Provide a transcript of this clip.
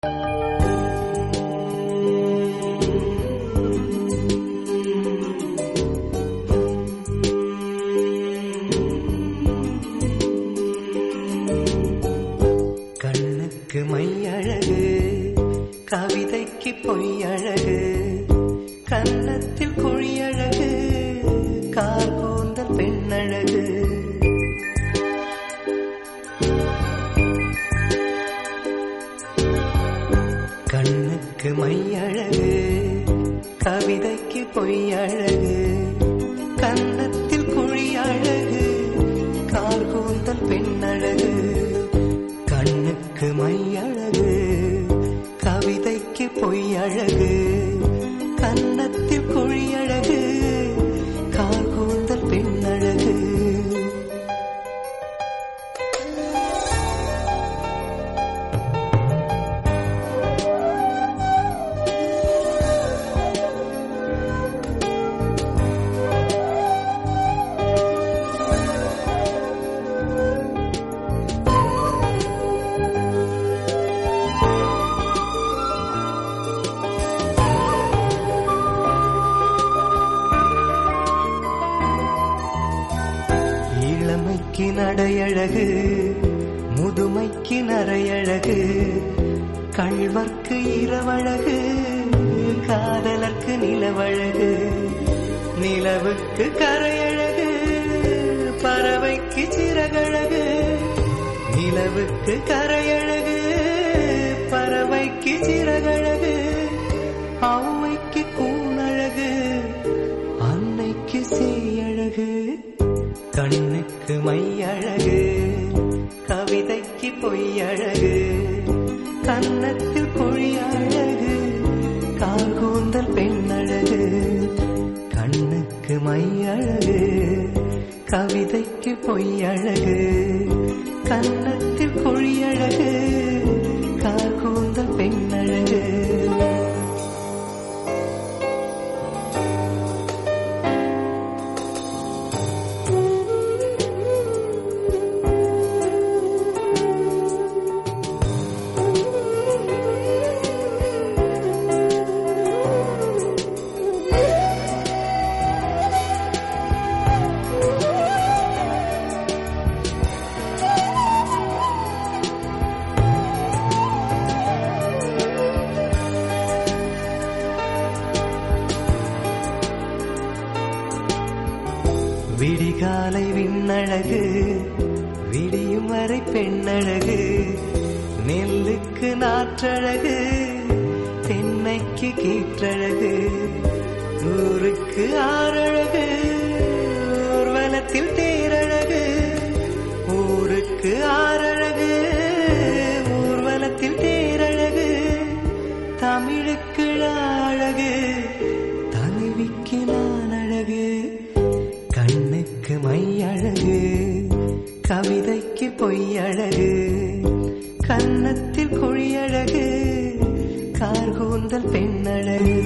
கண்ணுக்கு மையழகு, கவிதைக்கு பொய்யழகு, கன்னத்தில் குழியழகு, கால் கூந்தல் பெண்ணழகு. கண்ணுக்கு மையழகு, கவிதைக்கு பொய்யழகு, கன்னத்தில் குழியழகு, கால் கூந்தல் பெண்ணழகு. கண்ணுக்கு மையழகு, கவிதைக்கு பொய்யழகு, கன்னத்தில் குழியழகு, கால் கூந்தல் பெண்ணழகு. இளமைக்கு நடையழகு, முதுமைக்கு நரையழகு, கள்வர்க்கு இரவழகு, காதலர்க்கு நிலவழகு, நிலவுக்கு கரையழகு, பறவைக்கு சிறகழகு, நிலவுக்கு கரையழகு, பறவைக்கு சிறகழகு, ஔவைக்கு கூனழகு, அன்னைக்கு சேயழகு. கண்ணுக்கு மையழகு, கவிதைக்கு பொய்யழகு, கன்னத்தில் குழியழகு, கால் கூந்தல் பெண்ணழகு. கண்ணுக்கு மையழகு, கவிதைக்கு பொய்யழகு, கன்னத்தில் குழியழகு, கால் கூந்தல் பெண்ணழகு. விடிகாலை விண்ணழகு, விடியும் வரை பெண்ணழகு, நெல்லுக்கு நாற்றழகு, தென்னைக்கு கீற்றழகு, ஊருக்கு ஆறழகு, ஊர்வலத்தில் தேரழகு, ஊருக்கு ஆறழகு, ஊர்வலத்தில் தேரழகு, தமிழுக்கு அழகு, தலைவிக்கு நான் அழகு. கண்ணுக்கு மையழகு, கவிதைக்கு பொய்யழகு, கன்னத்தில் குழியழகு, கார் கூந்தல் பெண்ணழகு.